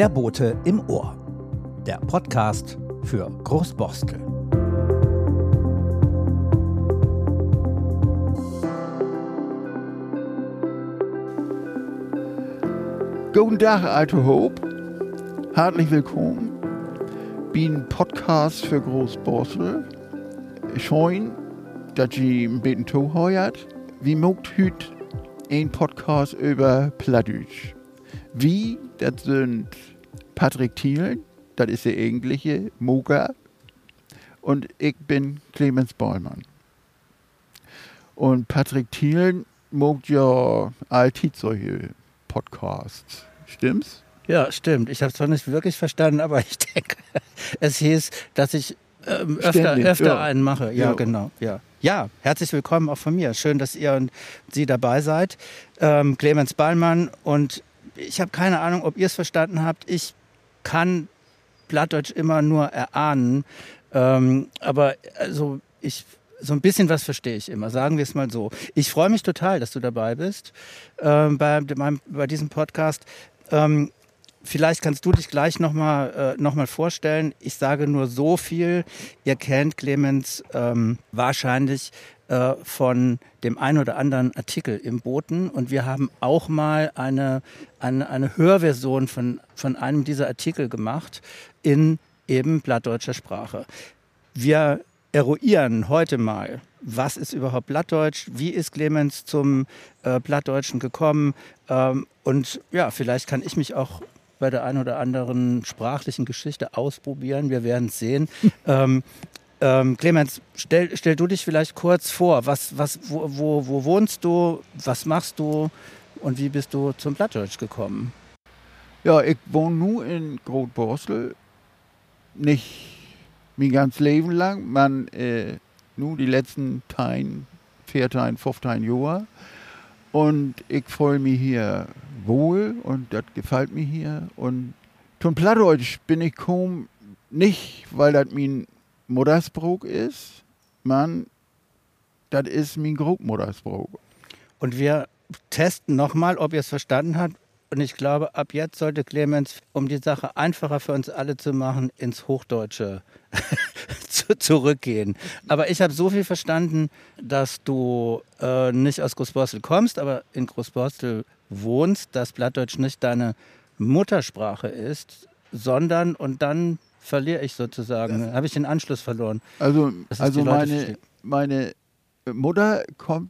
Der Bote im Ohr. Der Podcast für Großborstel. Guten Tag, Alte Hope. Herzlich willkommen. Bin Podcast für Großborstel. Schön, dass ihr ein bisschen zuhört. Wir möchten heute ein Podcast über Plattdeutsch. Wie, das sind Patrick Thielen, das ist der eigentliche Moker. Und ich bin Clemens Bollmann. Und Patrick Thielen mögt ja alltid solche Podcasts. Stimmt's? Ja, stimmt. Ich habe es zwar nicht wirklich verstanden, aber ich denke, es hieß, dass ich öfter einen mache. Ja, genau. Ja, herzlich willkommen auch von mir. Schön, dass ihr und Sie dabei seid. Clemens Bollmann, und ich habe keine Ahnung, ob ihr es verstanden habt. Ich kann Plattdeutsch immer nur erahnen, aber also so ein bisschen was verstehe ich immer, sagen wir es mal so. Ich freue mich total, dass du dabei bist bei diesem Podcast. Vielleicht kannst du dich gleich noch mal vorstellen. Ich sage nur so viel. Ihr kennt Clemens wahrscheinlich von dem einen oder anderen Artikel im Boten. Und wir haben auch mal eine Hörversion von einem dieser Artikel gemacht in eben plattdeutscher Sprache. Wir eruieren heute mal, was ist überhaupt Plattdeutsch, wie ist Clemens zum Plattdeutschen gekommen, und ja, vielleicht kann ich mich auch bei der einen oder anderen sprachlichen Geschichte ausprobieren, wir werden es sehen. Clemens, stell du dich vielleicht kurz vor, wo wohnst du, was machst du und wie bist du zum Plattdeutsch gekommen? Ja, ich wohne nur in Großborstel, nicht mein ganzes Leben lang, nur die letzten 4, 5 Jahre. Und ich fühle mich hier wohl und das gefällt mir hier. Und zum Plattdeutsch bin ich kaum nicht, weil das mein Muttersprach ist, das ist mein Großmuttersprach. Und wir testen nochmal, ob ihr es verstanden habt. Und ich glaube, ab jetzt sollte Clemens, um die Sache einfacher für uns alle zu machen, ins Hochdeutsche zurückgehen. Aber ich habe so viel verstanden, dass du nicht aus Großborstel kommst, aber in Großborstel wohnst, dass Plattdeutsch nicht deine Muttersprache ist, sondern, und dann verliere ich sozusagen, habe ich den Anschluss verloren. Also meine Mutter kam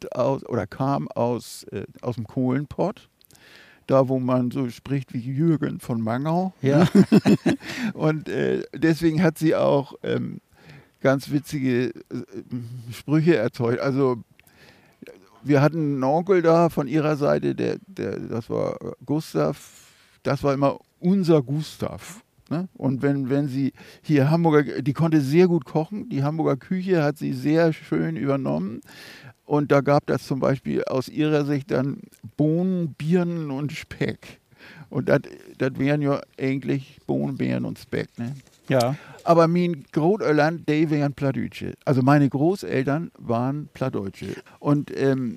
aus dem Kohlenpott. Da, wo man so spricht wie Jürgen von Mangau. Ja. Und deswegen hat sie auch ganz witzige Sprüche erzeugt. Also wir hatten einen Onkel da von ihrer Seite, das war Gustav, das war immer unser Gustav. Ne? Und wenn sie hier die konnte sehr gut kochen, die Hamburger Küche hat sie sehr schön übernommen. Und da gab das zum Beispiel aus ihrer Sicht dann Bohnen, Birnen und Speck. Und das wären ja eigentlich Bohnen, Birnen und Speck. Ne? Ja. Aber mein Großeltern, die wären Plattdeutsche. Also meine Großeltern waren Plattdeutsche. Und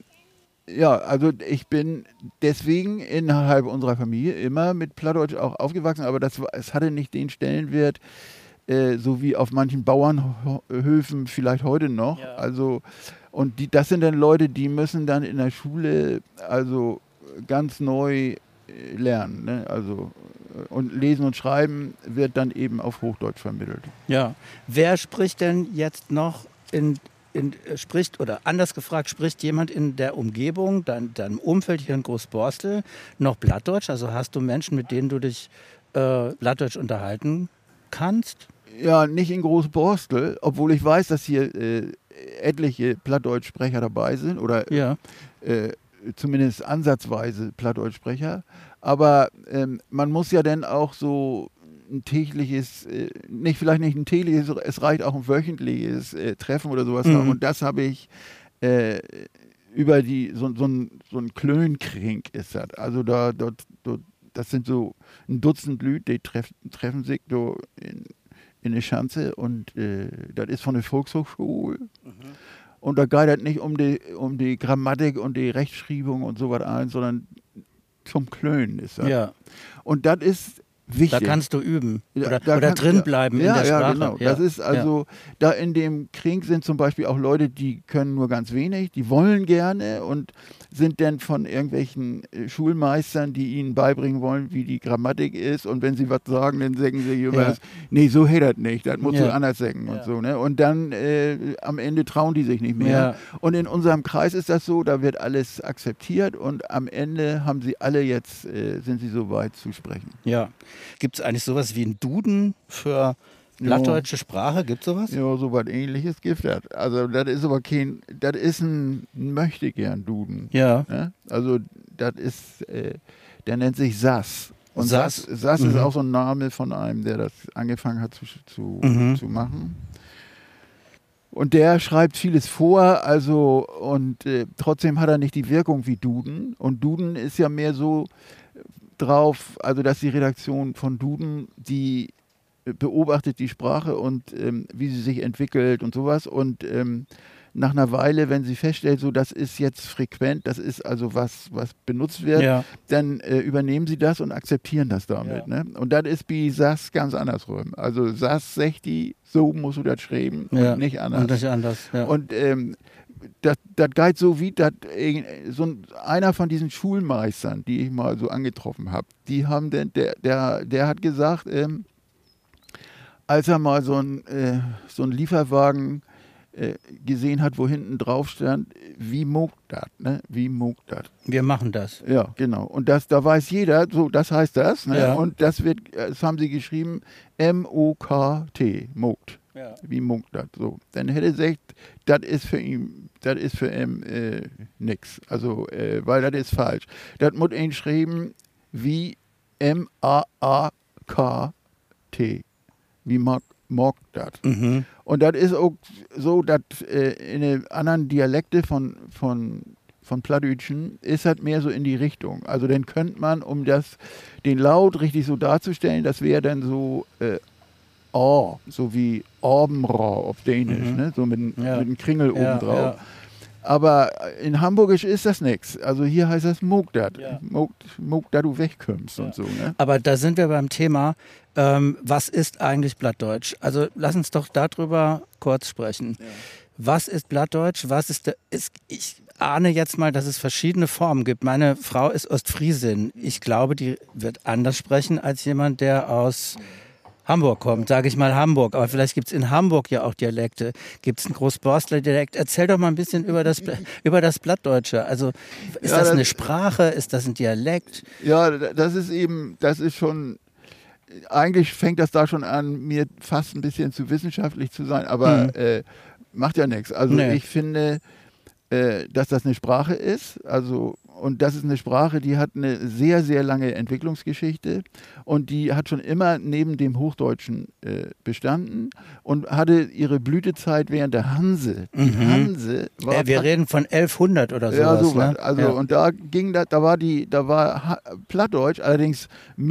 also ich bin deswegen innerhalb unserer Familie immer mit Plattdeutsch auch aufgewachsen. Aber es hatte nicht den Stellenwert, so wie auf manchen Bauernhöfen vielleicht heute noch. Ja. Also, und das sind dann Leute, die müssen dann in der Schule also ganz neu lernen. Ne? Also, und Lesen und Schreiben wird dann eben auf Hochdeutsch vermittelt. Ja. Wer spricht denn jetzt noch oder anders gefragt, spricht jemand in der Umgebung, deinem Umfeld hier in Großborstel noch Plattdeutsch? Also hast du Menschen, mit denen du dich Plattdeutsch unterhalten kannst? Ja, nicht in Großborstel, obwohl ich weiß, dass hier etliche Plattdeutschsprecher dabei sind oder zumindest ansatzweise Plattdeutschsprecher. Aber man muss ja dann auch so ein tägliches, vielleicht nicht ein tägliches, es reicht auch ein wöchentliches Treffen oder sowas haben. Und das habe ich über so ein Klönkring ist das. Also das sind so ein Dutzend Leute, die treffen sich so in der Schanze und das ist von der Volkshochschule. Und da geht es nicht um die Grammatik und die Rechtschreibung und sowas ein, sondern zum Klönen ist das. Ja. Und das ist wichtig. Da kannst du üben oder kannst, drin bleiben in der Sprache. Ja, genau. Das ist also, da in dem Krieg sind zum Beispiel auch Leute, die können nur ganz wenig, die wollen gerne und sind dann von irgendwelchen Schulmeistern, die ihnen beibringen wollen, wie die Grammatik ist, und wenn sie was sagen, dann sagen sie immer, nee, so hält das nicht, das musst du anders sagen und so. Ne? Und dann am Ende trauen die sich nicht mehr. Ja. Und in unserem Kreis ist das so, da wird alles akzeptiert und am Ende haben sie alle jetzt, sind sie so weit zu sprechen. Ja. Gibt es eigentlich sowas wie einen Duden für plattdeutsche Sprache? Gibt es sowas? Ja, sowas Ähnliches gibt es. Also das ist aber das ist ein Möchtegern-Duden. Ja. Ne? Also das ist, der nennt sich Sass. Und Sass ist auch so ein Name von einem, der das angefangen hat zu machen. Und der schreibt vieles vor, also und trotzdem hat er nicht die Wirkung wie Duden. Und Duden ist ja mehr so drauf, also dass die Redaktion von Duden, die beobachtet die Sprache und wie sie sich entwickelt und sowas. Und nach einer Weile, wenn sie feststellt, so das ist jetzt frequent, das ist also was benutzt wird, dann übernehmen sie das und akzeptieren das damit. Ne? Und das ist bei SAS ganz andersrum. Also SAS sagt die, so musst du das schreiben und nicht anders. Und nicht anders, ja. Und das geht so wie einer von diesen Schulmeistern, die ich mal so angetroffen habe, die haben denn, der hat gesagt, als er mal so einen Lieferwagen gesehen hat, wo hinten drauf stand, wie mogt das, ne? Wie mogt das? Wir machen das. Ja, genau. Und da weiß jeder, so, das heißt das, ne? Ja. Und das haben sie geschrieben, M-O-K-T, mogt. Ja. Wie mogt das? So. Dann hätte er gesagt, das ist für ihn nix. Also, weil das ist falsch. Das muss ihn schreiben wie M-A-A-K-T. Wie mogt das? Mhm. Und das ist auch so, dass in den anderen Dialekte von Plattdeutschen ist halt mehr so in die Richtung. Also dann könnte man, um den Laut richtig so darzustellen, das wäre dann so so wie Orbenra auf Dänisch, ne? So mit einem Kringel obendrauf. Ja. Aber in Hamburgisch ist das nichts. Also hier heißt das mogt dat. Mogt da du wegkommst und so. Ne? Aber da sind wir beim Thema, was ist eigentlich Plattdeutsch? Also lass uns doch darüber kurz sprechen. Ja. Was ist Plattdeutsch? Ich ahne jetzt mal, dass es verschiedene Formen gibt. Meine Frau ist Ostfriesin. Ich glaube, die wird anders sprechen als jemand, der aus Hamburg kommt, sage ich mal Hamburg. Aber vielleicht gibt es in Hamburg ja auch Dialekte. Gibt es einen Großborstler Dialekt? Erzähl doch mal ein bisschen über das Plattdeutsche. Also ist das eine Sprache? Ist das ein Dialekt? Ja, das ist schon, eigentlich fängt das da schon an, mir fast ein bisschen zu wissenschaftlich zu sein, aber macht ja nichts. Also ich finde, dass das eine Sprache ist, und das ist eine Sprache, die hat eine sehr, sehr lange Entwicklungsgeschichte und die hat schon immer neben dem Hochdeutschen bestanden und hatte ihre Blütezeit während der Hanse. Die Hanse war... wir reden von 1100 oder sowas. Ja, sowas. Ne? Also, und da war Plattdeutsch, allerdings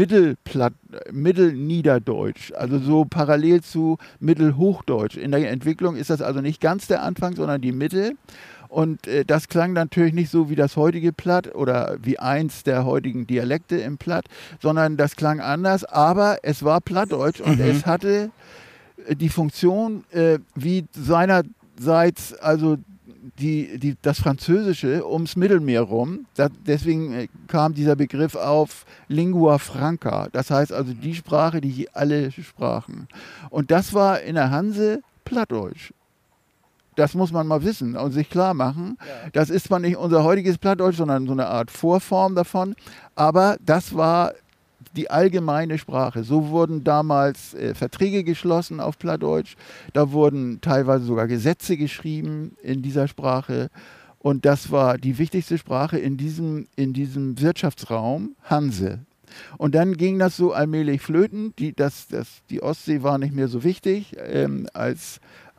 Mittelniederdeutsch, also so parallel zu Mittelhochdeutsch. In der Entwicklung ist das also nicht ganz der Anfang, sondern die Mitte. Und das klang natürlich nicht so wie das heutige Platt oder wie eins der heutigen Dialekte im Platt, sondern das klang anders, aber es war Plattdeutsch und es hatte die Funktion wie seinerseits, also das Französische ums Mittelmeer rum. Deswegen kam dieser Begriff auf Lingua Franca, das heißt also die Sprache, die alle sprachen. Und das war in der Hanse Plattdeutsch. Das muss man mal wissen und sich klar machen. Ja. Das ist zwar nicht unser heutiges Plattdeutsch, sondern so eine Art Vorform davon, aber das war die allgemeine Sprache. So wurden damals Verträge geschlossen auf Plattdeutsch, da wurden teilweise sogar Gesetze geschrieben in dieser Sprache und das war die wichtigste Sprache in diesem Wirtschaftsraum Hanse. Und dann ging das so allmählich flöten, die Ostsee war nicht mehr so wichtig als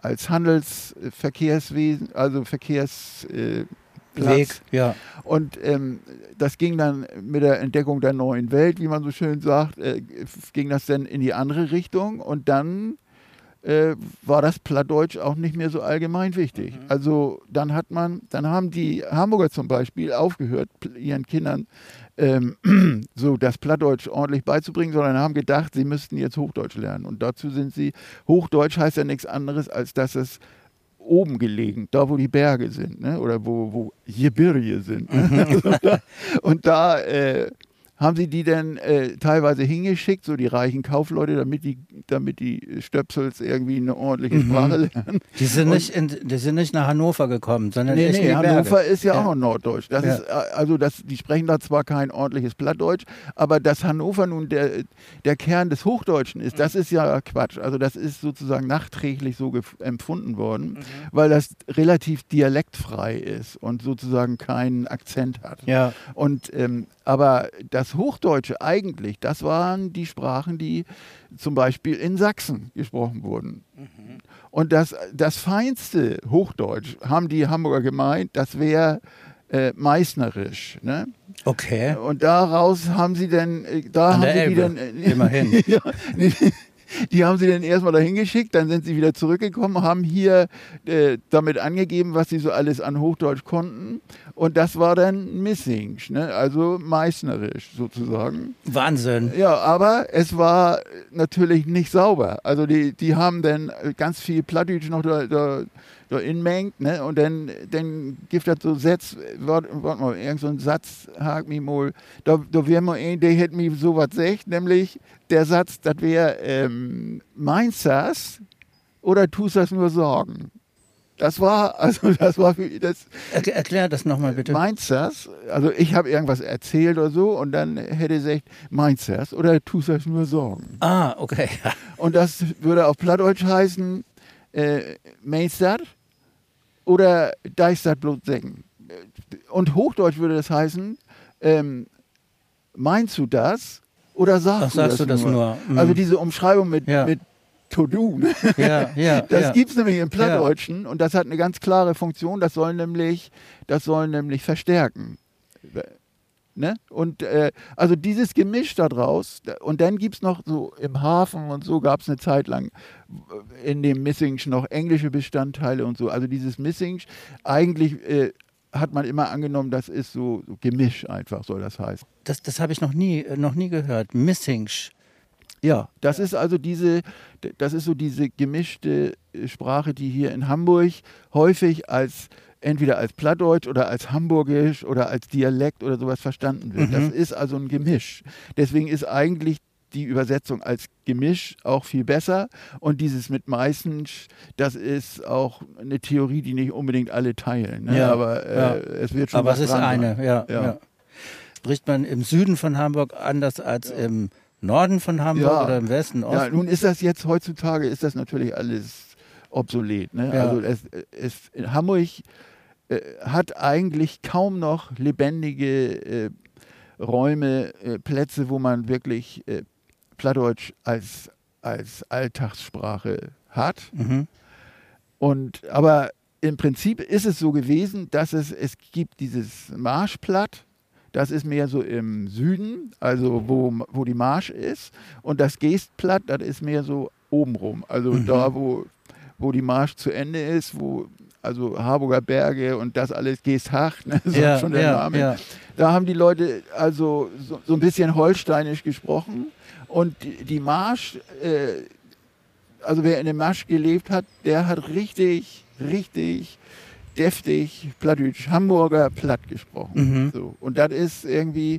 Handelsverkehrswesen, also Verkehrsplatz. Weg, ja. Und das ging dann mit der Entdeckung der neuen Welt, wie man so schön sagt, ging das dann in die andere Richtung und dann war das Plattdeutsch auch nicht mehr so allgemein wichtig. Also dann haben die Hamburger zum Beispiel aufgehört, ihren Kindern so das Plattdeutsch ordentlich beizubringen, sondern haben gedacht, sie müssten jetzt Hochdeutsch lernen. Und dazu Hochdeutsch heißt ja nichts anderes, als dass es oben gelegen, da wo die Berge sind, ne? Oder wo Gebirge sind. Ne? Und da haben sie die dann teilweise hingeschickt, so die reichen Kaufleute, damit die Stöpsels irgendwie eine ordentliche Sprache lernen. Die sind nicht nach Hannover gekommen, sondern echt in die Berge. Hannover ist ja auch noch Norddeutsch. Die sprechen da zwar kein ordentliches Plattdeutsch, aber dass Hannover nun der Kern des Hochdeutschen ist, das ist ja Quatsch. Also das ist sozusagen nachträglich so empfunden worden, weil das relativ dialektfrei ist und sozusagen keinen Akzent hat. Ja. Und aber das Hochdeutsche eigentlich, das waren die Sprachen, die zum Beispiel in Sachsen gesprochen wurden. Und das feinste Hochdeutsch, haben die Hamburger gemeint, das wäre meißnerisch. Ne? Okay. Und daraus haben sie dann, immerhin. Ja, die haben sie dann erstmal dahin geschickt, dann sind sie wieder zurückgekommen, haben hier damit angegeben, was sie so alles an Hochdeutsch konnten. Und das war dann Missingsch, ne? Also meißnerisch sozusagen. Wahnsinn. Ja, aber es war natürlich nicht sauber. Also die haben dann ganz viel Plattdeutsch noch da inmengt, ne? Und dann gibt es so Sätze, warte mal, irgend so ein Satz, hakt mich mal, da wäre mal der hätte mir sowas gesagt, nämlich der Satz, das wäre, meinst das oder tust das nur Sorgen? Das war für das. Erklär das nochmal bitte. Meinst das? Also ich habe irgendwas erzählt oder so und dann hätte gesagt, meinst das oder tust das nur Sorgen? Ah, okay. Und das würde auf Plattdeutsch heißen, meinst das oder deist das bloß sagen? Und Hochdeutsch würde das heißen, meinst du das oder sagst du das nur? Also diese Umschreibung mit to do. Das gibt es nämlich im Plattdeutschen und das hat eine ganz klare Funktion, das soll nämlich verstärken. Ne? Und also dieses Gemisch da draus, und dann gibt es noch so im Hafen und so gab es eine Zeit lang in dem Missingsch noch englische Bestandteile und so. Also dieses Missingsch, eigentlich hat man immer angenommen, das ist so Gemisch einfach, soll das heißen. Das habe ich noch nie gehört. Missingsch. Ja, das ist also diese gemischte Sprache, die hier in Hamburg häufig entweder als Plattdeutsch oder als Hamburgisch oder als Dialekt oder sowas verstanden wird. Das ist also ein Gemisch. Deswegen ist eigentlich die Übersetzung als Gemisch auch viel besser. Und dieses mit Meißensch, das ist auch eine Theorie, die nicht unbedingt alle teilen. Ne? Aber es wird schon aber was es ist dran eine, ja. Spricht man im Süden von Hamburg anders als im Norden von Hamburg oder im Westen, Osten? Ja, nun ist das jetzt heutzutage, ist das natürlich alles obsolet. Ne? Ja. Also Hamburg hat eigentlich kaum noch lebendige Räume, Plätze, wo man wirklich Plattdeutsch als Alltagssprache hat. Aber im Prinzip ist es so gewesen, dass es gibt dieses Marschplatt. Das ist mehr so im Süden, also wo die Marsch ist. Und das Geestplatt, das ist mehr so obenrum. Also da, wo die Marsch zu Ende ist, also Harburger Berge und das alles, Geesthacht, ne, so schon der Name. Ja. Da haben die Leute also so ein bisschen holsteinisch gesprochen. Und die Marsch, also wer in der Marsch gelebt hat, der hat richtig deftig Plattdeutsch, Hamburger Platt gesprochen. So. Und das ist irgendwie,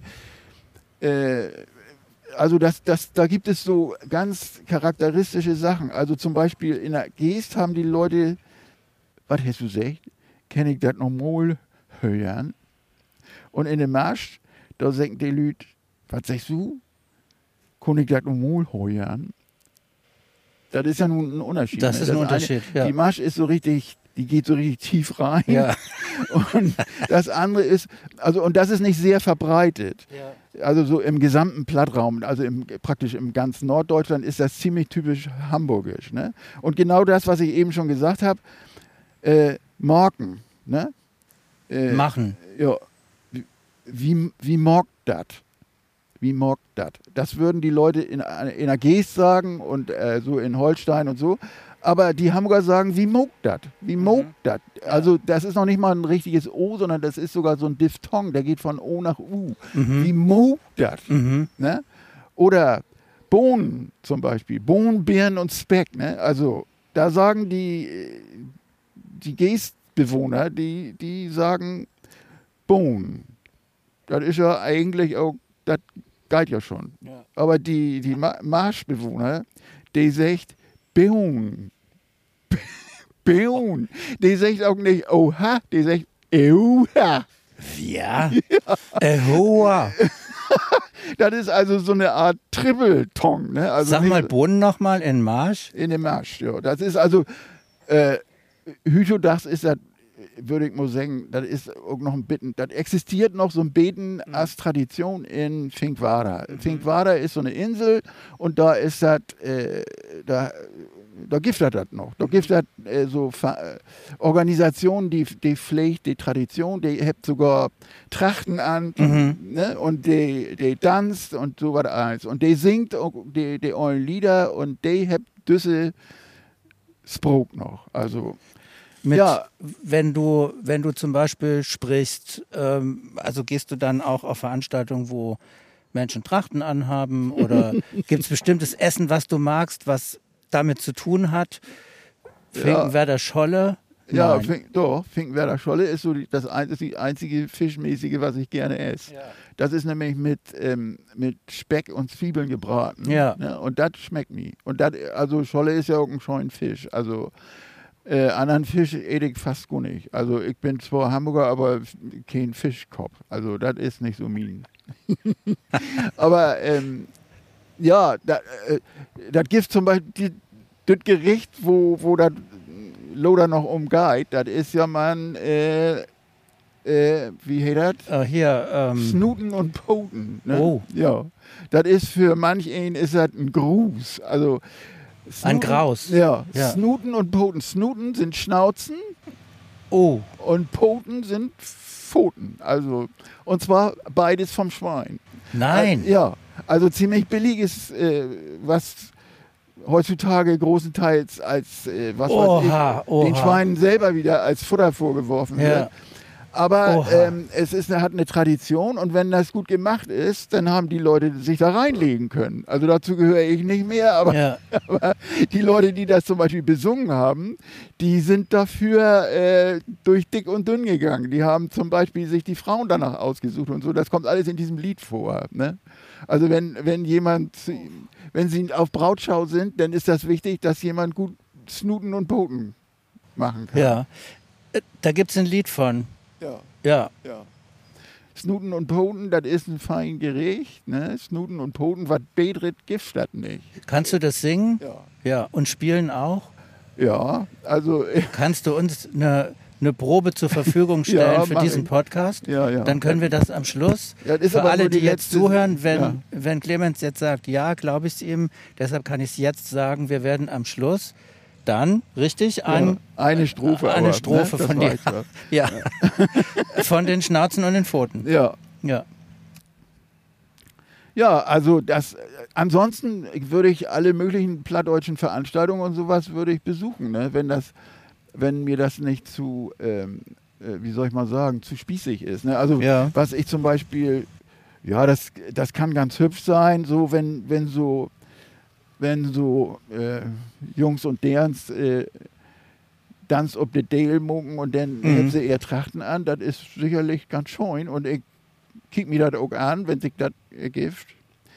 also da gibt es so ganz charakteristische Sachen. Also zum Beispiel in der Geest haben die Leute, was hast du gesagt? Kann ich das noch mal hören? Und in der Marsch, da sagen die Leute, was sagst du? Kann ich das noch mal hören? Das ist ja nun ein Unterschied. Das ist ein Unterschied, Die Marsch ist so richtig, die geht so richtig tief rein. Ja. Und das andere ist, also und das ist nicht sehr verbreitet. Ja. Also so im gesamten Plattraum, also praktisch im ganzen Norddeutschland ist das ziemlich typisch hamburgisch. Ne? Und genau das, was ich eben schon gesagt habe, morgen. Ne? Machen. Ja. Wie morgt das? Wie morgt das? Das würden die Leute in der Geest sagen und so in Holstein und so. Aber die Hamburger sagen, wie mogt dat? Wie mogt dat? Also das ist noch nicht mal ein richtiges O, sondern das ist sogar so ein Diphthong, der geht von O nach U. Wie mogt dat? Ne? Oder Bohnen zum Beispiel, Bohnen, Birnen und Speck. Ne? Also da sagen die Geestbewohner, die sagen Bohnen. Das ist ja eigentlich auch, das geht ja schon. Ja. Aber die Marschbewohner, die sagt Bohnen. Bohnen. Die sagt auch nicht Oha, die sagt Oha. Ja. Oha. Das ist also so eine Art Trippeltong. Ne? Also sag mal Bohnen nochmal in Marsch. In dem Marsch, ja. Das ist also, Hythodachs ist das, würde ich mal sagen, das ist auch noch ein Bitten, das existiert noch so ein Beten als Tradition in Finkwara. Finkwara ist so eine Insel und da ist das, da gibt es das noch. Da gibt es so Organisationen, die pflegt die Tradition, die hat sogar Trachten an ne? Und die tanzt und so was alles. Und die singt auch die ollen Lieder und die hat diese Sprog noch. Also wenn du zum Beispiel sprichst, also gehst du dann auch auf Veranstaltungen, wo Menschen Trachten anhaben oder gibt es bestimmtes Essen, was du magst, was damit zu tun hat? Finkenwerder Scholle? Ja, Finkenwerder Scholle ist so das einzige Fischmäßige, was ich gerne esse. Ja. Das ist nämlich mit Speck und Zwiebeln gebraten. Ja. Ne? Und das schmeckt mir. Und also Scholle ist ja auch ein scheuen Fisch. Also anderen Fisch esse ich fast gar nicht. Also ich bin zwar Hamburger, aber kein Fischkopf. Also das ist nicht so mein. Aber das gibt zum Beispiel das Gericht, wo das Loder noch umgeht, das ist ja man, wie heißt das? Snuten und Poten. Ne? Oh. Ja. Das ist für manch einen ist das ein Gruß. Also ein Graus. Ja. Snuten und Poten. Snuten sind Schnauzen. Oh. Und Poten sind Pfoten. Also, und zwar beides vom Schwein. Nein. Also ziemlich billiges, was heutzutage großenteils als den Schweinen selber wieder als Futter vorgeworfen wird. Aber hat eine Tradition und wenn das gut gemacht ist, dann haben die Leute sich da reinlegen können. Also dazu gehöre ich nicht mehr, aber die Leute, die das zum Beispiel besungen haben, die sind dafür durch dick und dünn gegangen. Die haben zum Beispiel sich die Frauen danach ausgesucht und so. Das kommt alles in diesem Lied vor. Ne? Also wenn sie auf Brautschau sind, dann ist das wichtig, dass jemand gut Snuten und Poten machen kann. Ja, da gibt es ein Lied von. Ja. Snuten und Poten, das ist ein fein Gericht. Ne? Snuten und Poten, was bedret, gibt das nicht. Kannst du das singen? Ja. Und spielen auch? Ja, also. Kannst du uns eine Probe zur Verfügung stellen für diesen Podcast? Ja. Dann können wir das am Schluss. Für alle, die jetzt zuhören, wenn Clemens jetzt sagt, ja, glaube ich es ihm, deshalb kann ich es jetzt sagen, wir werden am Schluss dann, richtig, eine Strophe von dir. Ja. Von den Schnauzen und den Pfoten. Ja. Ja, also ansonsten würde ich alle möglichen plattdeutschen Veranstaltungen und sowas würde ich besuchen, ne? Wenn mir das nicht zu, wie soll ich mal sagen, zu spießig ist. Ne? Also was ich zum Beispiel, das kann ganz hübsch sein, so wenn so Jungs und Derns Tanz ob de Dale mucken und dann haben sie eher Trachten an, das ist sicherlich ganz schön und ich kick mir das auch an, wenn sich das ergibt.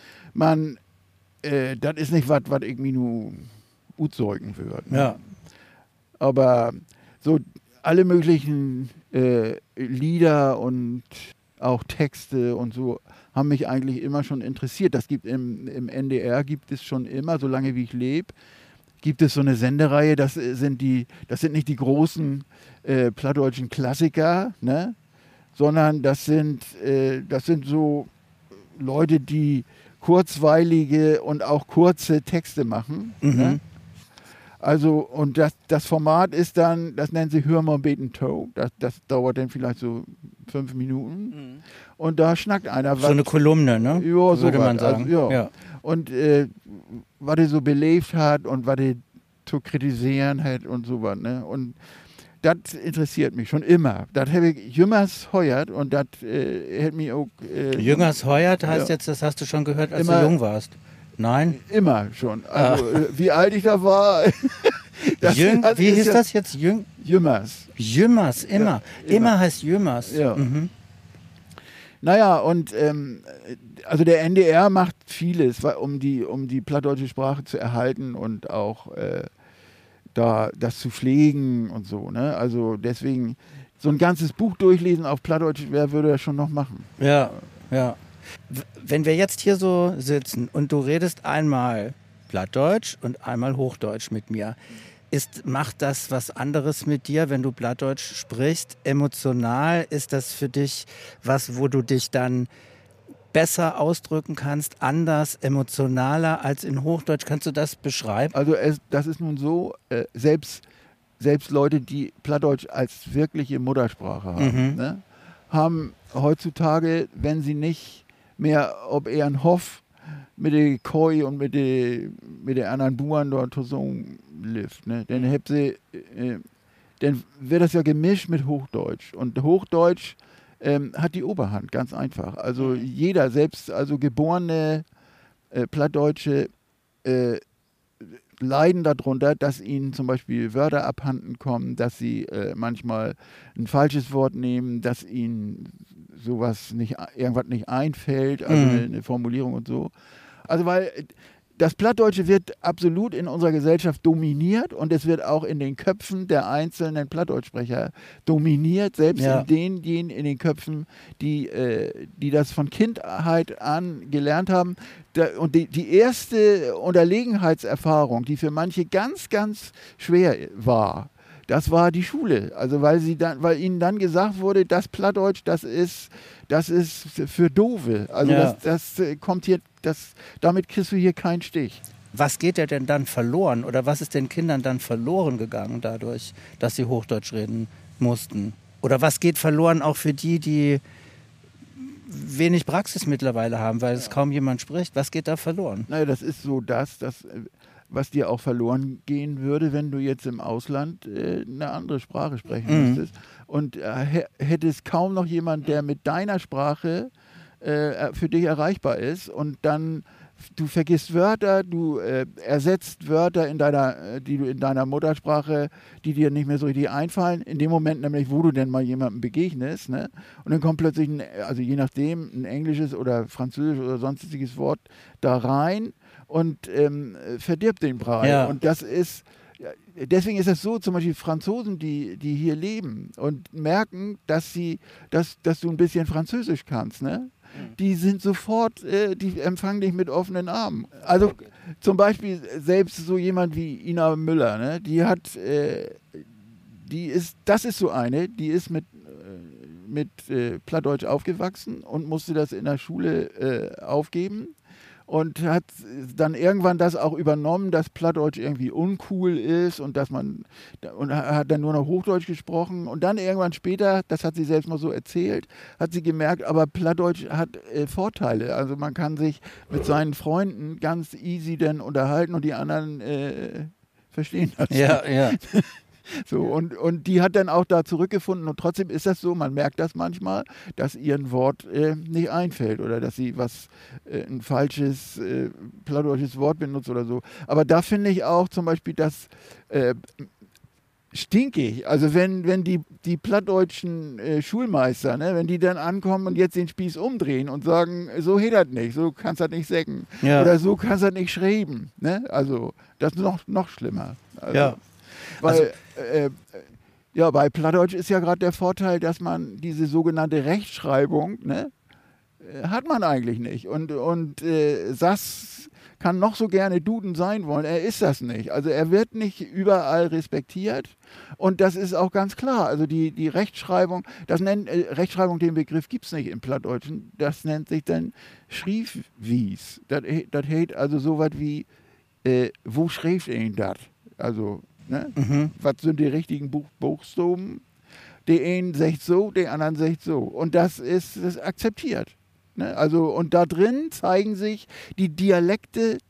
Das ist nicht was ich mir nur utzeugen würde. Ne? Ja. Aber so alle möglichen Lieder und auch Texte und so haben mich eigentlich immer schon interessiert. Das gibt im NDR gibt es schon immer, solange wie ich lebe, gibt es so eine Sendereihe, das sind nicht die großen plattdeutschen Klassiker, ne? Sondern das sind so Leute, die kurzweilige und auch kurze Texte machen. Ne? Also, und das Format ist dann, das nennen sie Hör mal beten Toe. Das dauert dann vielleicht so 5 Minuten. Und da schnackt einer. So eine Kolumne, ne? Ja, so würde man sagen. Also, ja. Und was er so belebt hat und was er zu kritisieren hat und sowas. Ne? Und das interessiert mich schon immer. Das habe ich jüngers heuert und das hat mich auch... jüngers heuert heißt jetzt, das hast du schon gehört, als du jung warst? Nein? Immer schon. Also wie alt ich da war... wie hieß das jetzt? Jümmers. Jümmers, immer. Ja, immer heißt Jümmers. Ja. Mhm. Naja, und also der NDR macht vieles, um die plattdeutsche Sprache zu erhalten und auch da das zu pflegen und so. Ne? Also deswegen, so ein ganzes Buch durchlesen auf Plattdeutsch, wer würde das schon noch machen? Ja, ja. Wenn wir jetzt hier so sitzen und du redest einmal Plattdeutsch und einmal Hochdeutsch mit mir, macht das was anderes mit dir, wenn du Plattdeutsch sprichst? Emotional ist das für dich was, wo du dich dann besser ausdrücken kannst, anders, emotionaler als in Hochdeutsch? Kannst du das beschreiben? Also das ist nun so, selbst Leute, die Plattdeutsch als wirkliche Muttersprache haben, ne, haben heutzutage, wenn sie nicht mehr, ob eher ein Hof mit der Koi und mit der anderen Buren dort zusammen lebt, ne, dann wird das ja gemischt mit Hochdeutsch. Und Hochdeutsch hat die Oberhand, ganz einfach. Also jeder, selbst also geborene Plattdeutsche, leiden darunter, dass ihnen zum Beispiel Wörter abhanden kommen, dass sie manchmal ein falsches Wort nehmen, dass ihnen irgendwas nicht einfällt, also eine Formulierung und so. Also weil das Plattdeutsche wird absolut in unserer Gesellschaft dominiert und es wird auch in den Köpfen der einzelnen Plattdeutschsprecher dominiert, selbst in den Köpfen, die das von Kindheit an gelernt haben. Und die erste Unterlegenheitserfahrung, die für manche ganz, ganz schwer war, das war die Schule. Also weil ihnen dann gesagt wurde, das Plattdeutsch, das ist für Doofe. Also das kommt hier, damit kriegst du hier keinen Stich. Was geht dir denn dann verloren oder was ist den Kindern dann verloren gegangen dadurch, dass sie Hochdeutsch reden mussten? Oder was geht verloren auch für die wenig Praxis mittlerweile haben, weil es kaum jemand spricht? Was geht da verloren? Naja, das ist so was dir auch verloren gehen würde, wenn du jetzt im Ausland eine andere Sprache sprechen müsstest. Und hättest kaum noch jemand, der mit deiner Sprache für dich erreichbar ist. Und dann, du vergisst Wörter, du ersetzt Wörter die du in deiner Muttersprache, die dir nicht mehr so richtig einfallen. In dem Moment nämlich, wo du denn mal jemandem begegnest. Ne? Und dann kommt plötzlich, also je nachdem, ein englisches oder französisches oder sonstiges Wort da rein und verdirbt den Brei. Ja. Und das ist, deswegen ist es so, zum Beispiel Franzosen, die hier leben und merken, dass du ein bisschen Französisch kannst, ne? Die sind sofort, die empfangen dich mit offenen Armen. Also zum Beispiel selbst so jemand wie Ina Müller, ne? Das ist so eine, die ist mit Plattdeutsch aufgewachsen und musste das in der Schule aufgeben. Und hat dann irgendwann das auch übernommen, dass Plattdeutsch irgendwie uncool ist und hat dann nur noch Hochdeutsch gesprochen. Und dann irgendwann später, das hat sie selbst mal so erzählt, hat sie gemerkt, aber Plattdeutsch hat Vorteile. Also man kann sich mit seinen Freunden ganz easy dann unterhalten und die anderen verstehen das. Ja, ja. So, und die hat dann auch da zurückgefunden und trotzdem ist das so, man merkt das manchmal, dass ihr ein Wort nicht einfällt oder dass sie ein falsches plattdeutsches Wort benutzt oder so. Aber da finde ich auch zum Beispiel das stinkig. Also wenn die plattdeutschen Schulmeister, ne, wenn die dann ankommen und jetzt den Spieß umdrehen und sagen, so geht das nicht, so kannst du das nicht sägen oder so kannst du das nicht schreiben. Ne? Also das ist noch schlimmer. Also, ja. Weil bei Plattdeutsch ist ja gerade der Vorteil, dass man diese sogenannte Rechtschreibung, ne, hat man eigentlich nicht. Und Sass kann noch so gerne Duden sein wollen, er ist das nicht. Also er wird nicht überall respektiert und das ist auch ganz klar. Also die Rechtschreibung, Rechtschreibung, den Begriff gibt es nicht im Plattdeutschen, das nennt sich dann Schriefwies. Das heißt also so was wie, wo schreibt ihn das? Also ne? Was sind die richtigen Buchstaben? Der einen sagt so, der anderen sagt so. Und das ist akzeptiert. Ne? Also, und da drin zeigen sich die Dialekte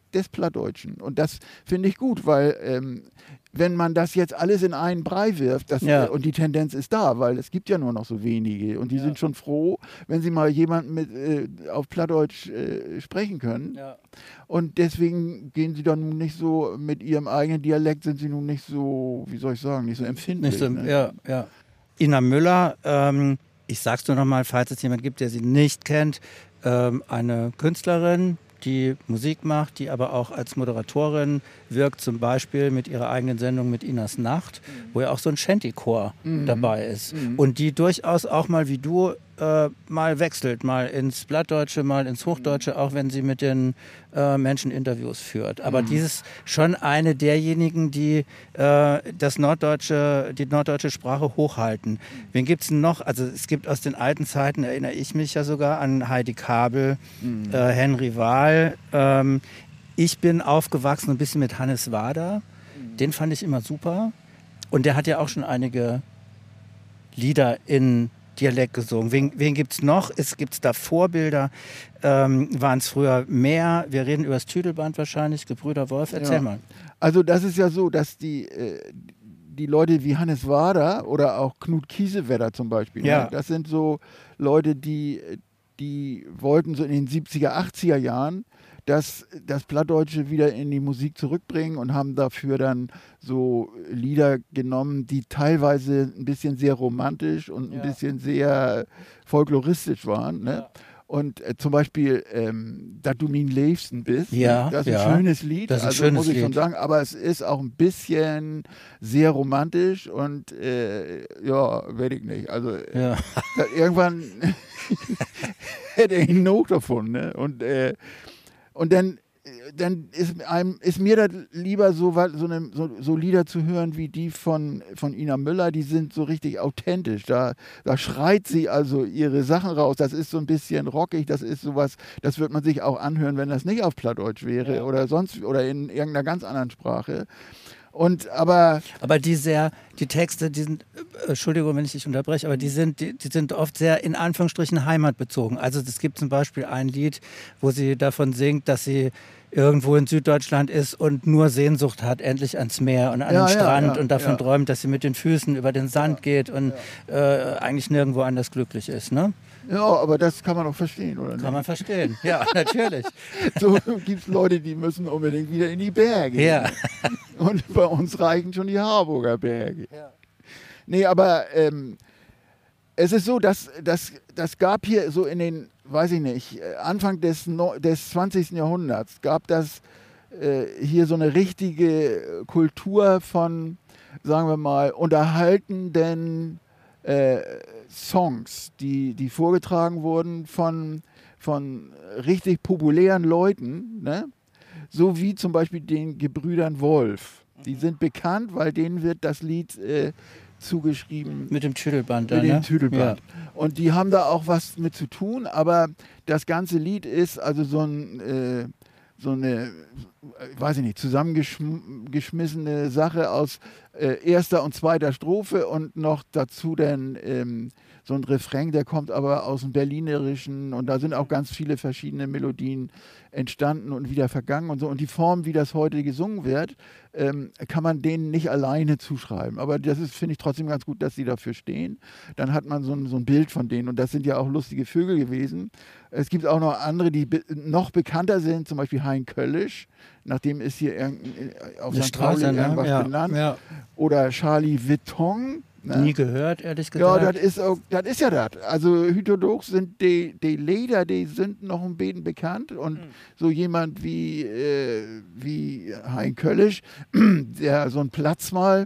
des Plattdeutschen. Und das finde ich gut, weil wenn man das jetzt alles in einen Brei wirft, und die Tendenz ist da, weil es gibt ja nur noch so wenige und die sind schon froh, wenn sie mal jemanden auf Plattdeutsch sprechen können. Ja. Und deswegen gehen sie dann nicht so, mit ihrem eigenen Dialekt sind sie nun nicht so, wie soll ich sagen, nicht so empfindlich. Nicht so, ne? Ja. Ina Müller, ich sag's nur noch mal, falls es jemand gibt, der sie nicht kennt, eine Künstlerin, die Musik macht, die aber auch als Moderatorin wirkt, zum Beispiel mit ihrer eigenen Sendung mit Inas Nacht, wo ja auch so ein Shanty-Chor dabei ist. Und die durchaus auch mal wie du mal wechselt, mal ins Plattdeutsche, mal ins Hochdeutsche, auch wenn sie mit den Menschen Interviews führt. Aber dieses schon eine derjenigen, die die norddeutsche Sprache hochhalten. Wen gibt es noch? Also es gibt aus den alten Zeiten, erinnere ich mich ja sogar an Heidi Kabel, Henry Wahl. Ich bin aufgewachsen ein bisschen mit Hannes Wader. Den fand ich immer super. Und der hat ja auch schon einige Lieder in Dialekt gesungen. Wen gibt es noch? Gibt es da Vorbilder? Waren es früher mehr? Wir reden über das Tüdelband wahrscheinlich. Gebrüder Wolf, erzähl mal. Also das ist ja so, dass die Leute wie Hannes Wader oder auch Knut Kiesewetter zum Beispiel, ne? Das sind so Leute, die wollten so in den 70er, 80er Jahren das Plattdeutsche wieder in die Musik zurückbringen und haben dafür dann so Lieder genommen, die teilweise ein bisschen sehr romantisch und ein bisschen sehr folkloristisch waren. Ne? Ja. Und zum Beispiel, Da du mein Liebsten bist, das ist ein schönes Lied, das ist ein schönes muss ich Lied. schon sagen, aber es ist auch ein bisschen sehr romantisch und weiß ich nicht. Also irgendwann hätte ich ihn noch davon. Ne? Und dann ist mir das lieber so Lieder zu hören wie die von Ina Müller, die sind so richtig authentisch. Da schreit sie also ihre Sachen raus. Das ist so ein bisschen rockig, das ist sowas, das wird man sich auch anhören, wenn das nicht auf Plattdeutsch wäre oder in irgendeiner ganz anderen Sprache. Aber die Texte, die sind, Entschuldigung, wenn ich dich unterbreche, aber die sind oft sehr in Anführungsstrichen heimatbezogen. Also es gibt zum Beispiel ein Lied, wo sie davon singt, dass sie irgendwo in Süddeutschland ist und nur Sehnsucht hat, endlich ans Meer und an den Strand und davon träumt, dass sie mit den Füßen über den Sand geht und eigentlich nirgendwo anders glücklich ist, ne? Ja, aber das kann man auch verstehen, oder nicht? Kann man verstehen, ja, natürlich. So gibt es Leute, die müssen unbedingt wieder in die Berge. Ja. Und bei uns reichen schon die Harburger Berge. Ja. Nee, aber es ist so, dass das gab hier so in den, weiß ich nicht, Anfang des 20. Jahrhunderts gab das hier so eine richtige Kultur von, sagen wir mal, unterhaltenden Songs, die vorgetragen wurden von richtig populären Leuten, ne? So wie zum Beispiel den Gebrüdern Wolf. Die sind bekannt, weil denen wird das Lied zugeschrieben. Mit dem Tüdelband. Mit dem Tüdelband. Ja. Und die haben da auch was mit zu tun, aber das ganze Lied ist also so eine, weiß ich nicht, zusammengeschmissene Sache aus erster und zweiter Strophe und noch dazu dann so ein Refrain, der kommt aber aus dem Berlinerischen und da sind auch ganz viele verschiedene Melodien entstanden und wieder vergangen und so. Und die Form, wie das heute gesungen wird, kann man denen nicht alleine zuschreiben. Aber das ist, finde ich, trotzdem ganz gut, dass sie dafür stehen. Dann hat man so ein Bild von denen und das sind ja auch lustige Vögel gewesen. Es gibt auch noch andere, die noch bekannter sind, zum Beispiel Hein Köllisch, nachdem ist hier auf St. Pauli irgendwas benannt. Ja. Oder Charlie Witton. Ne? Nie gehört, ehrlich gesagt. Ja, das ist ja das. Also Hütedoch sind die Lieder, die sind noch ein bisschen bekannt und so jemand wie Hein Köllisch, der so einen Platz mal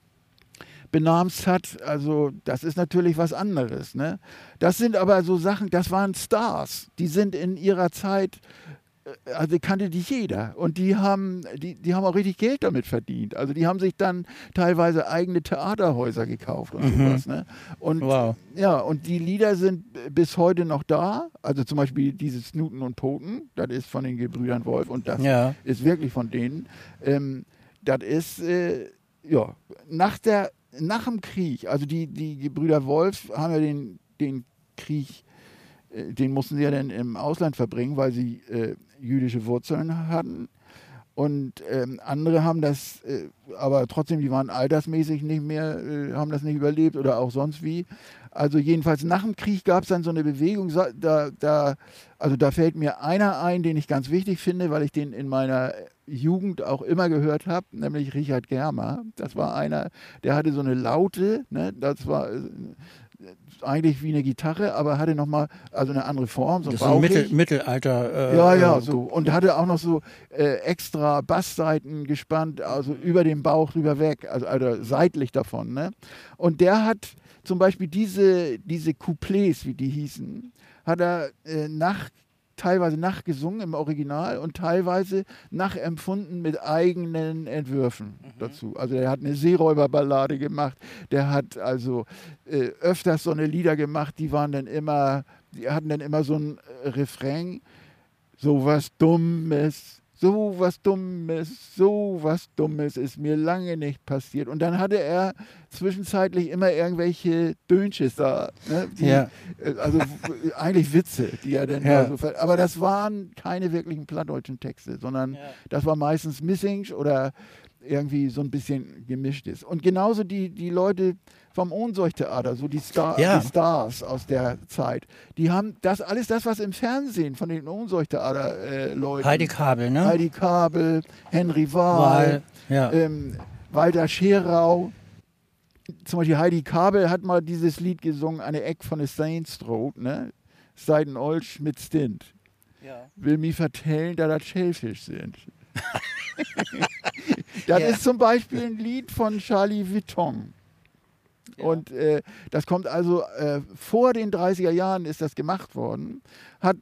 benamst hat, also das ist natürlich was anderes. Ne? Das sind aber so Sachen, das waren Stars, die sind in ihrer Zeit, also kannte die jeder und die haben auch richtig Geld damit verdient. Also die haben sich dann teilweise eigene Theaterhäuser gekauft und sowas. Ne? Und ja, und die Lieder sind bis heute noch da. Also zum Beispiel dieses Snuten und Poten, das ist von den Gebrüdern Wolf und das ist wirklich von denen. Das ist nach dem Krieg, also die Gebrüder Wolf haben ja den Krieg, den mussten sie ja dann im Ausland verbringen, weil sie jüdische Wurzeln hatten. Und andere haben das, aber trotzdem, die waren altersmäßig nicht mehr, haben das nicht überlebt oder auch sonst wie. Also jedenfalls nach dem Krieg gab es dann so eine Bewegung, da fällt mir einer ein, den ich ganz wichtig finde, weil ich den in meiner Jugend auch immer gehört habe, nämlich Richard Germer. Das war einer, der hatte so eine Laute, ne? Das war eigentlich wie eine Gitarre, aber hatte nochmal eine andere Form. So das ist ein Mittelalter. So. Und hatte auch noch so extra Basssaiten gespannt, also über den Bauch rüber weg, also seitlich davon. Ne? Und der hat zum Beispiel diese Couplets, wie die hießen, hat er teilweise nachgesungen im Original und teilweise nachempfunden mit eigenen Entwürfen dazu. Also er hat eine Seeräuberballade gemacht, der hat also öfters so eine Lieder gemacht, die hatten dann immer so ein Refrain, sowas Dummes ist mir lange nicht passiert. Und dann hatte er zwischenzeitlich immer irgendwelche Dönches da. Ne? Also eigentlich Witze, die er dann aber das waren keine wirklichen plattdeutschen Texte, sondern das war meistens Missing oder irgendwie so ein bisschen gemischt ist. Und genauso die Leute vom Ohnsorg-Theater, so die Stars aus der Zeit, die haben das alles, was im Fernsehen von den Ohnsorg-Theater-Leuten. Heidi Kabel, ne? Heidi Kabel, Henry Wahl, Walter Scherau. Zum Beispiel Heidi Kabel hat mal dieses Lied gesungen, eine Eck von der Saints-Road, ne? Seiden Olsch mit Stint. Ja. Will mir vertellen, da das Schellfisch sind. Das ist zum Beispiel ein Lied von Charlie Vuitton. Ja. Und das kommt also vor den 30er Jahren ist das gemacht worden, hat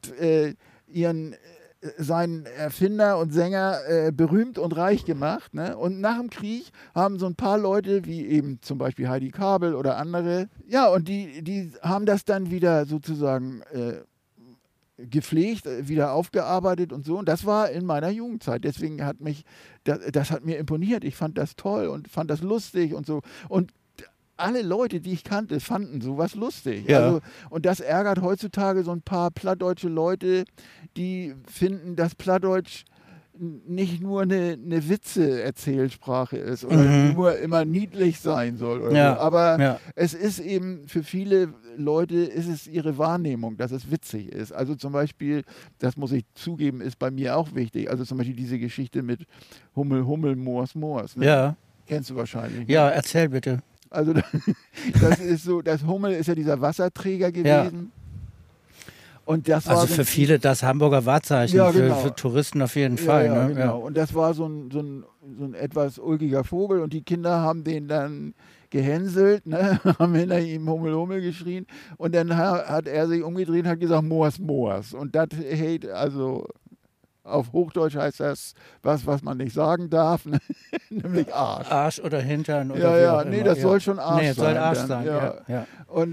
seinen Erfinder und Sänger berühmt und reich gemacht. Ne? Und nach dem Krieg haben so ein paar Leute, wie eben zum Beispiel Heidi Kabel oder andere, und die haben das dann wieder sozusagen gepflegt, wieder aufgearbeitet und so. Und das war in meiner Jugendzeit. Deswegen hat das hat mir imponiert. Ich fand das toll und fand das lustig und so. Und alle Leute, die ich kannte, fanden sowas lustig. Ja. Also, und das ärgert heutzutage so ein paar plattdeutsche Leute, die finden, dass Plattdeutsch nicht nur eine Witze-Erzählsprache ist oder nur immer niedlich sein soll. Oder so. Aber es ist eben für viele Leute ist es ihre Wahrnehmung, dass es witzig ist. Also zum Beispiel, das muss ich zugeben, ist bei mir auch wichtig. Also zum Beispiel diese Geschichte mit Hummel, Hummel, Moors, Moors. Ne? Ja. Kennst du wahrscheinlich. Ne? Ja, erzähl bitte. Also das ist so, das Hummel ist ja dieser Wasserträger gewesen. Ja. Und das war für viele das Hamburger Wahrzeichen, für Touristen auf jeden Fall. Ja, ne? Genau. Und das war so ein etwas ulkiger Vogel und die Kinder haben den dann gehänselt, ne? Haben hinter ihm Hummel, Hummel geschrien und dann hat er sich umgedreht und hat gesagt Moors, Moors. Und das also auf Hochdeutsch heißt das was man nicht sagen darf, nämlich Arsch. Arsch oder Hintern oder das soll schon Arsch sein. Soll Arsch sein, ja. Und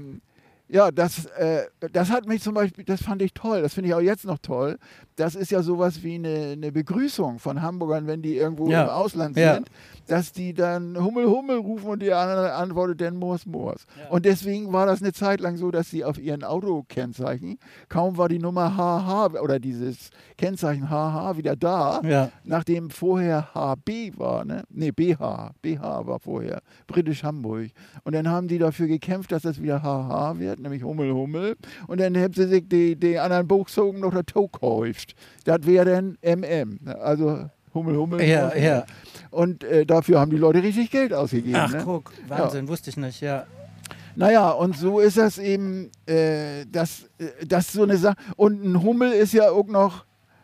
das hat mich zum Beispiel, das fand ich toll, das finde ich auch jetzt noch toll. Das ist ja sowas wie eine Begrüßung von Hamburgern, wenn die irgendwo im Ausland sind, dass die dann Hummel, Hummel rufen und die andere antwortet dann Moors, Moors. Ja. Und deswegen war das eine Zeit lang so, dass sie auf ihren Autokennzeichen, kaum war die Nummer HH oder dieses Kennzeichen HH wieder da, nachdem vorher HB war, ne? Nee, BH war vorher, Britisch Hamburg. Und dann haben die dafür gekämpft, dass das wieder HH wird, nämlich Hummel, Hummel. Und dann haben sie sich die anderen Buchstaben noch dazu gehäuft. Das wäre dann MM, also Hummel, Hummel. Ja. Und dafür haben die Leute richtig Geld ausgegeben. Ach, guck, Wahnsinn, wusste ich nicht, ja. Naja, und so ist das eben, das so eine Sache. Und ein Hummel ist ja auch noch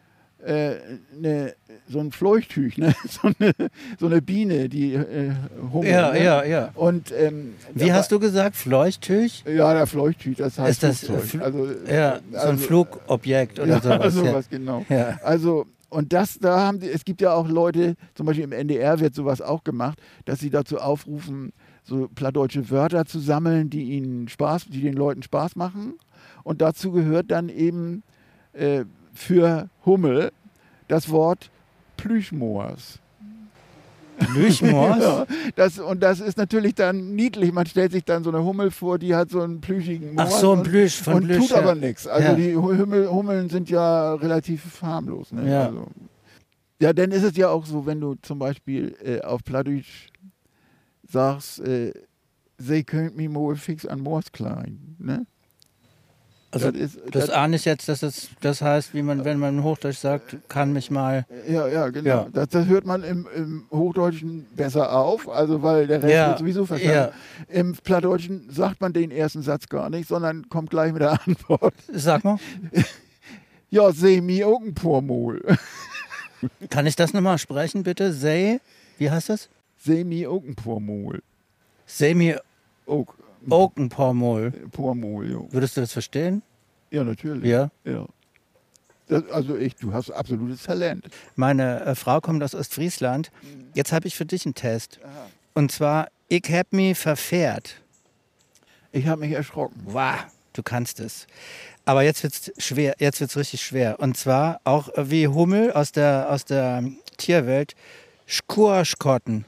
so ein Fleuchtüch, ne? so eine Biene, die Hummel. Ja. Und, wie hast du gesagt, Fleuchtüch? Ja, der Fleuchtüch, das heißt ist das so ein Flugobjekt oder sowas. Sowas, genau. Ja. Also, und es gibt ja auch Leute, zum Beispiel im NDR wird sowas auch gemacht, dass sie dazu aufrufen, so plattdeutsche Wörter zu sammeln, die den Leuten Spaß machen. Und dazu gehört dann eben für Hummel das Wort Plüschmoors. Plüschmoors? Ja, das ist natürlich dann niedlich. Man stellt sich dann so eine Hummel vor, die hat so einen plüschigen Moor. Ach so, ein Plüsch von und Plüsch. Tut aber nichts. Also die Hummeln sind ja relativ harmlos. Ne? Ja. Also, Ja, dann ist es ja auch so, wenn du zum Beispiel auf Plattdeutsch sagst, sie könnt mich mal fix an Moors klein, ne? Also das ahne ich jetzt, das heißt, wenn man in Hochdeutsch sagt, kann mich mal... Ja, genau. Ja. Das hört man im Hochdeutschen besser auf, also weil der Rest wird sowieso verstanden. Ja. Im Plattdeutschen sagt man den ersten Satz gar nicht, sondern kommt gleich mit der Antwort. Sag mal. Ja, seh mi auch ein Pormol. Kann ich das nochmal sprechen, bitte? Sei, wie heißt das? Seh mi auch ein Pormol. Seh mi auch ein Pormol. Pormol, ja. Würdest du das verstehen? Ja, natürlich. Ja? Ja. Du hast absolutes Talent. Meine Frau kommt aus Ostfriesland. Jetzt habe ich für dich einen Test. Aha. Und zwar, ich hab mich verfährt. Ich habe mich erschrocken. Wow, du kannst es. Aber jetzt wird's schwer, jetzt wird's richtig schwer. Und zwar auch wie Hummel aus der Tierwelt, Skurschkotten.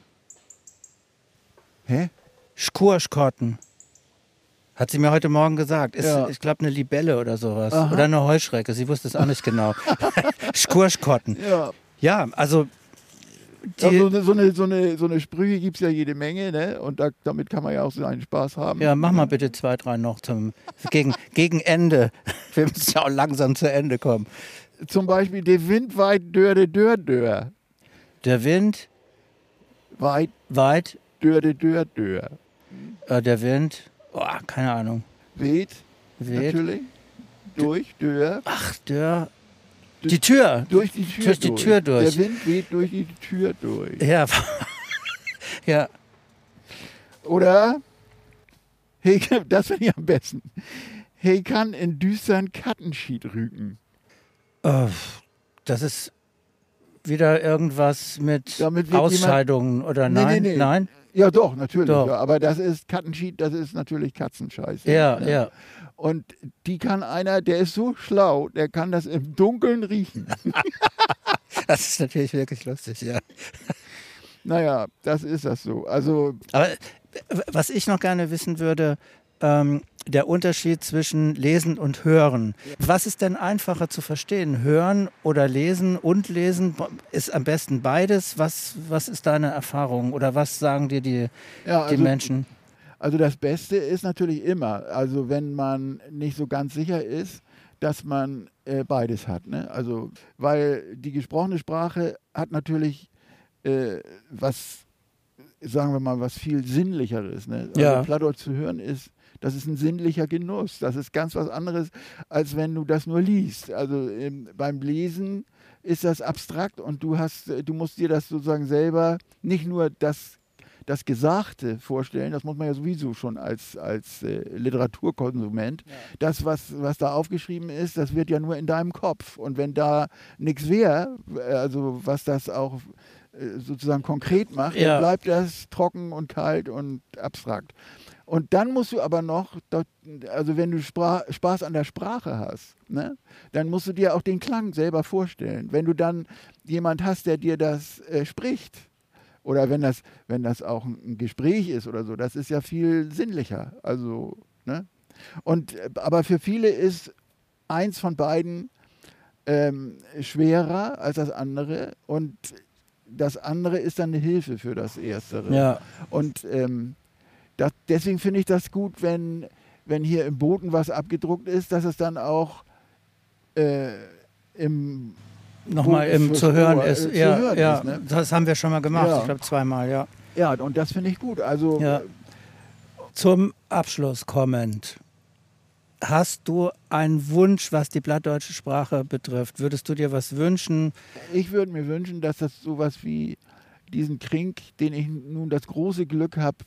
Hä? Skurschkotten. Hat sie mir heute Morgen gesagt. Ist, ich glaube, eine Libelle oder sowas. Aha. Oder eine Heuschrecke. Sie wusste es auch nicht genau. Skurschkotten. Ja, also... So eine Sprüche gibt es ja jede Menge, ne? Und damit kann man ja auch so einen Spaß haben. Ja, mach mal bitte 2, 3 noch gegen Ende. Wir müssen ja auch langsam zu Ende kommen. Zum Beispiel, der Wind weit dörde dör. Der Wind weit dörde dör. Der Wind, keine Ahnung. Weht. Natürlich. Durch, dör. Ach, dör. Die Tür. Durch die Tür durch. Der Wind weht durch die Tür durch. Ja. Ja. Oder, hey, das finde ich am besten. Hey, kann in düsteren Kattenschied rücken. Das ist wieder irgendwas mit Ausscheidungen oder nein? Nee. Nein? Ja, doch, natürlich. Doch. Ja, aber das ist Kattenschied, das ist natürlich Katzenscheiße. Ja. Und die kann einer, der ist so schlau, der kann das im Dunkeln riechen. Das ist natürlich wirklich lustig, ja. Naja, das ist das so. Also, aber was ich noch gerne wissen würde, der Unterschied zwischen Lesen und Hören. Was ist denn einfacher zu verstehen? Hören oder lesen und lesen? Ist am besten beides? Was ist deine Erfahrung? Oder was sagen dir die Menschen? Also das Beste ist natürlich immer, also wenn man nicht so ganz sicher ist, dass man beides hat. Ne? Also, weil die gesprochene Sprache hat natürlich was viel Sinnlicheres. Ne? Also Plattdeutsch zu hören das ist ein sinnlicher Genuss. Das ist ganz was anderes, als wenn du das nur liest. Also beim Lesen ist das abstrakt und du musst dir das sozusagen selber nicht nur das Gesagte vorstellen, das muss man ja sowieso schon als Literaturkonsument. Ja. Das, was da aufgeschrieben ist, das wird ja nur in deinem Kopf. Und wenn da nichts wäre, also was das auch sozusagen konkret macht, dann bleibt das trocken und kalt und abstrakt. Und dann musst du aber noch, also wenn du Spaß an der Sprache hast, ne, dann musst du dir auch den Klang selber vorstellen. Wenn du dann jemand hast, der dir das spricht, oder wenn das auch ein Gespräch ist oder so, das ist ja viel sinnlicher. Also, ne? Aber für viele ist eins von beiden schwerer als das andere und das andere ist dann eine Hilfe für das Erstere. Ja. Und deswegen finde ich das gut, wenn hier im Boten was abgedruckt ist, dass es dann auch nochmal zu hören ist. Zu hören ist, ne? Das haben wir schon mal gemacht, ich glaube 2-mal, ja. Ja, und das finde ich gut. Also zum Abschluss kommend. Hast du einen Wunsch, was die plattdeutsche Sprache betrifft? Würdest du dir was wünschen? Ich würde mir wünschen, dass das sowas wie diesen Krink, den ich nun das große Glück habe,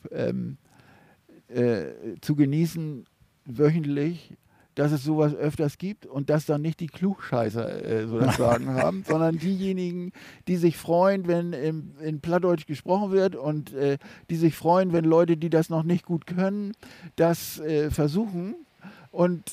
zu genießen, wöchentlich, dass es sowas öfters gibt und dass dann nicht die Klugscheißer so das Sagen haben, sondern diejenigen, die sich freuen, wenn in Plattdeutsch gesprochen wird und die sich freuen, wenn Leute, die das noch nicht gut können, das versuchen und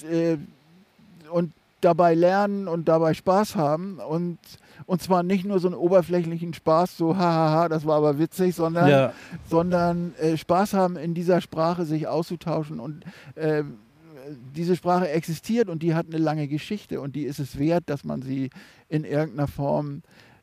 dabei lernen und dabei Spaß haben und zwar nicht nur so einen oberflächlichen Spaß, so hahaha, das war aber witzig, sondern Spaß haben, in dieser Sprache sich auszutauschen und diese Sprache existiert und die hat eine lange Geschichte und die ist es wert, dass man sie in irgendeiner Form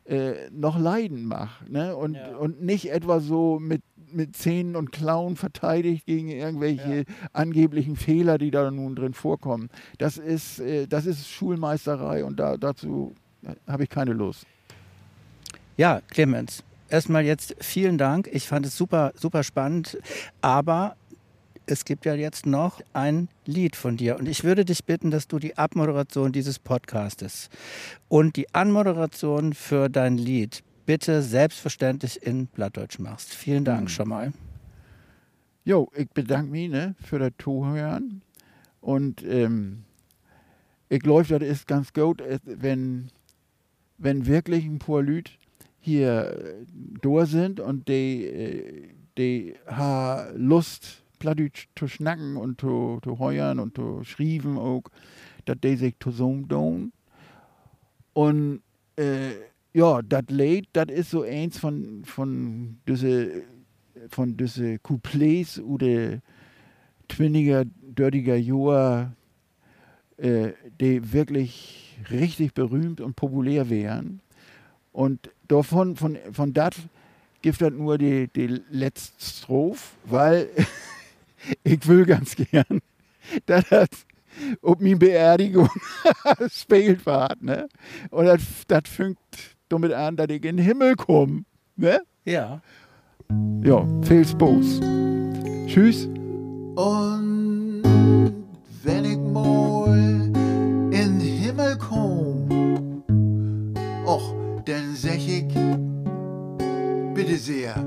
noch leiden macht. Ne? Und nicht etwa so mit Zähnen und Klauen verteidigt gegen irgendwelche angeblichen Fehler, die da nun drin vorkommen. Das ist Schulmeisterei und dazu habe ich keine Lust. Ja, Clemens, erstmal jetzt vielen Dank. Ich fand es super, super spannend. Aber es gibt ja jetzt noch ein Lied von dir. Und ich würde dich bitten, dass du die Abmoderation dieses Podcastes und die Anmoderation für dein Lied bitte selbstverständlich in Plattdeutsch machst. Vielen Dank schon mal. Jo, ich bedanke mich für das Zuhören. Und ich glaube, das ist ganz gut, wenn wirklich ein paar Leute hier da sind und die haben Lust, Plattdeutsch zu schnacken und zu heuern und zu schreiben auch, dass die sich zusammen tun. Und das Lied, das ist so eins von diese Couplets oder 20er, 30er Jahre, die wirklich richtig berühmt und populär wären. Und davon, von das gibt es nur die letzte Strophe, weil ich will ganz gern, dass das auf meine Beerdigung spielt wird. Ne? Und das fängt damit an, dass ich in den Himmel komme. Ne? Ja. Ja, viel Spaß. Tschüss. Und wenn ich mal in den Himmel komm, och, dann sag ich, bitte sehr,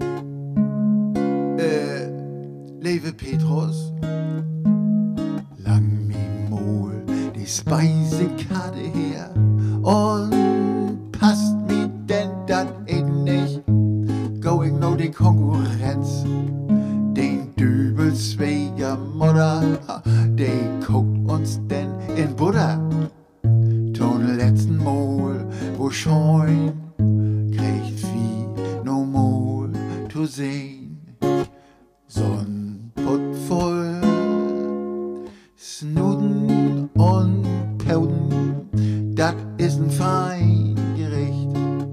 liebe Petrus, lang mir mal die Speisekarte her und passt mir denn das eben nicht, go ich noch die Konkurrenz, den Dübelsschwiegermutter, die guckt uns denn in Butter, ton letzten Mal, wo scheun, kriegt viel no mal zu sehen. So'n Pott voll Snuden und Pauden, dat is ein Feingericht.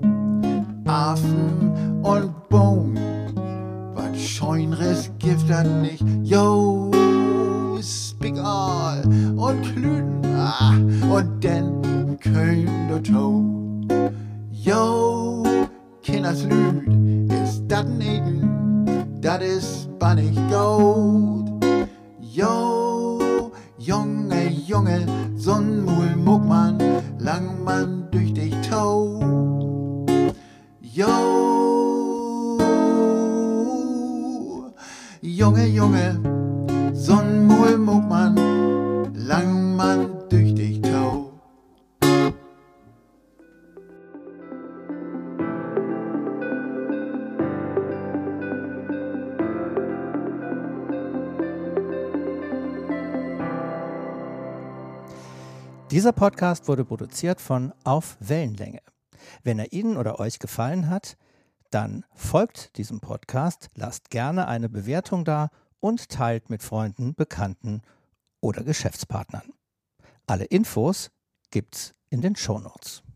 Affen und Bohnen, wat Scheunres gibt dat nicht. Yo, Spigall und Klüten, und den Köln der Tau. Yo, Kinders Lüd, is dat n Eden, dat is bannig Gold. Yo, Junge, so'n Mul Muckmann, lang man durch dich Tau. Yo, Junge, so'n Mul Muckmann, lang man durch dich Tau. Dieser Podcast wurde produziert von Auf Wellenlänge. Wenn er Ihnen oder euch gefallen hat, dann folgt diesem Podcast, lasst gerne eine Bewertung da und teilt mit Freunden, Bekannten oder Geschäftspartnern. Alle Infos gibt's in den Shownotes.